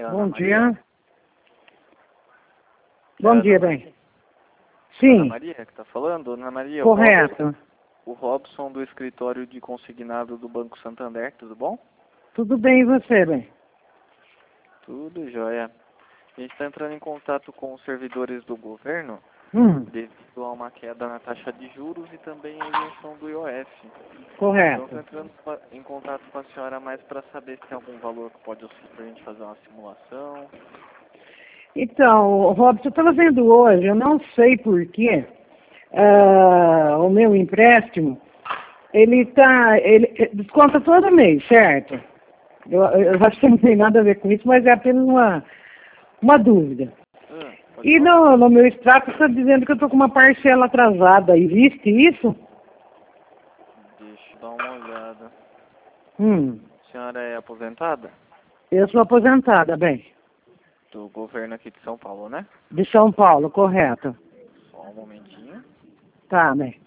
Ana Bom Maria? dia. Bom dia, bem. Ana Sim, Maria que está falando? Ana Maria, correto. o Robson do escritório de consignado do Banco Santander, tudo bom? Tudo bem e você, bem? Tudo jóia. A gente está entrando em contato com os servidores do governo devido a uma queda na taxa de juros e também a isenção do IOF. Então, Correto. estou entrando em contato com a senhora mais para saber se tem algum valor que pode auxiliar para a gente fazer uma simulação. Então, Robson, eu estava vendo hoje, eu não sei porquê, o meu empréstimo, ele desconta todo mês, certo? Eu acho que não tem nada a ver com isso, mas é apenas uma dúvida. Pode E falar? no meu extrato está dizendo que eu estou com uma parcela atrasada. Existe isso? Deixa eu dar uma olhada. Hum, A senhora é aposentada? eu sou aposentada, bem, Do governo aqui de São Paulo, né? de São Paulo, correto. Só um momentinho. Tá, bem.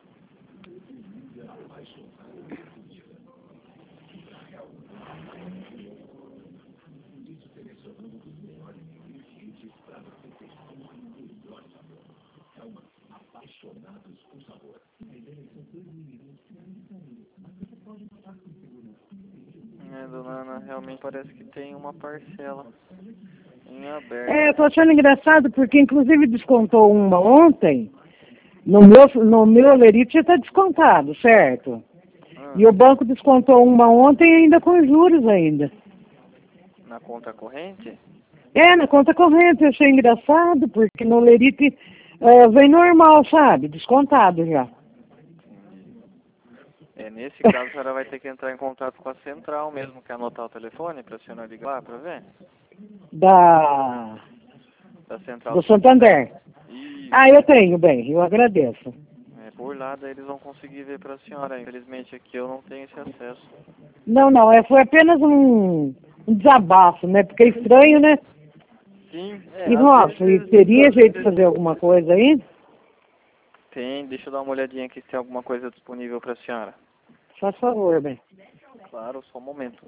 Dona Ana, realmente parece que tem uma parcela em aberto. Eu tô achando engraçado porque inclusive descontou uma ontem. No meu Lerite já está descontado, certo? E o banco descontou uma ontem ainda com juros ainda. Na conta corrente? Na conta corrente, eu achei engraçado, porque no Lerite vem normal, sabe? Descontado já. Nesse caso, a senhora vai ter que entrar em contato com a central mesmo, quer anotar o telefone para a senhora ligar lá para ver? Da central Do Santander. Isso. Eu tenho, bem, eu agradeço. Por lá, daí eles vão conseguir ver para a senhora. Infelizmente aqui eu não tenho esse acesso. Não, foi apenas um desabafo, né? Porque é estranho, né? Sim, E, nossa, e teria jeito de fazer alguma coisa aí? tem. Deixa eu dar uma olhadinha aqui se tem alguma coisa disponível para a senhora. Faz favor, bem. Claro, só um momento.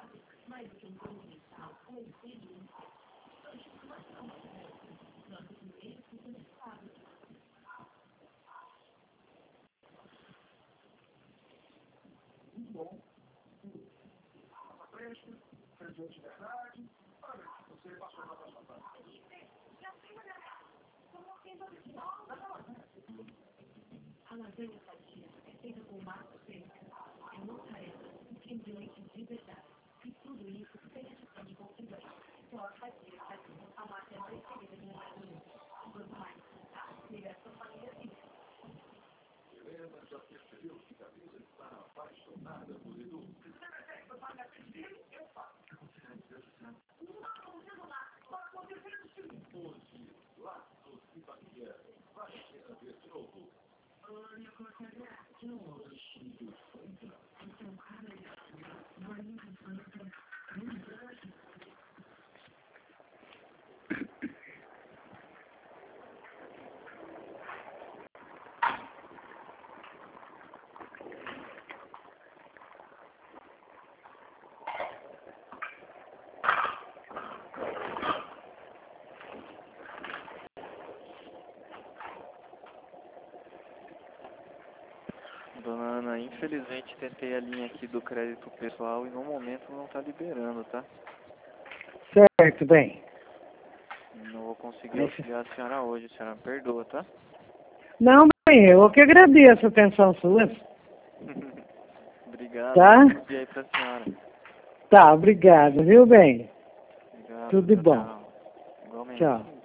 Dona Ana, infelizmente tentei a linha aqui do crédito pessoal e no momento não está liberando, tá? Certo, bem. Não vou conseguir auxiliar a senhora hoje, a senhora me perdoa, tá? Não, bem, eu que agradeço a atenção sua. Obrigado. Tá? Bom dia aí pra senhora. Tá, obrigado, viu, bem? Obrigado. Tudo de Tchau, bom. tchau. Igualmente. Tchau.